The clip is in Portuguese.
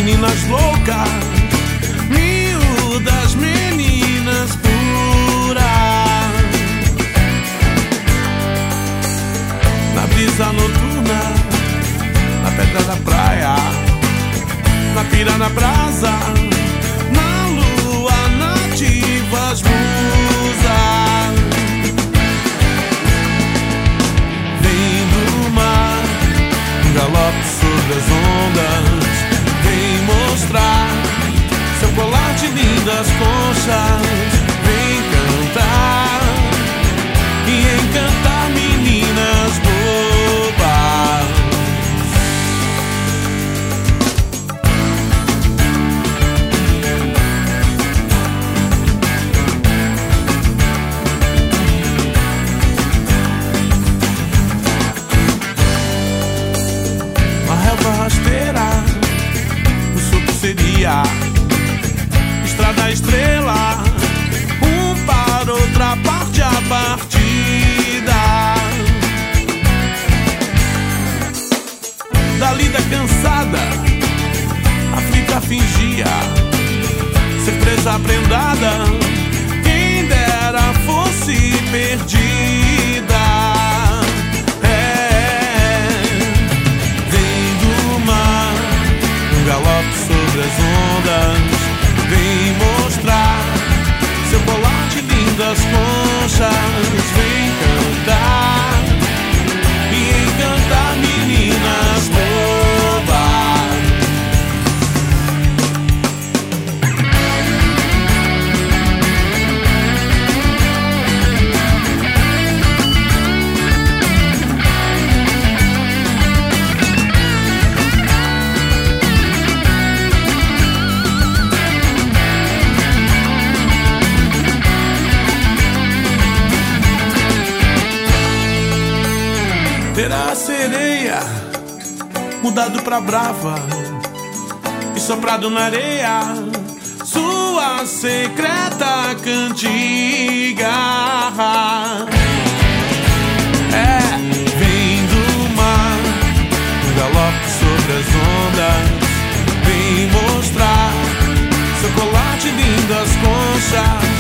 meninas loucas, miúdas meninas puras. Na brisa noturna, na pedra da praia, na pira na brasa, na lua nativas musas. Vem do mar, um galope sobre as ondas, vem mostrar seu colar de lindas conchas. Vem cantar e encantar meninas bobas. Uma relva rasteira, o sopro seria estrada estrela, para outra parte a partida. Da lida cansada, África fingia ser presa prendada, quem dera fosse perdida. Vem do mar, um galope sobre as ondas, vem mostrar seu colar de lindas conchas. Vem cantar e encantar meninas bobas. Terá a sereia mudado pra brava e soprado na areia sua secreta cantiga. Vem do mar, um galope sobre as ondas, vem mostrar seu colar de lindas conchas.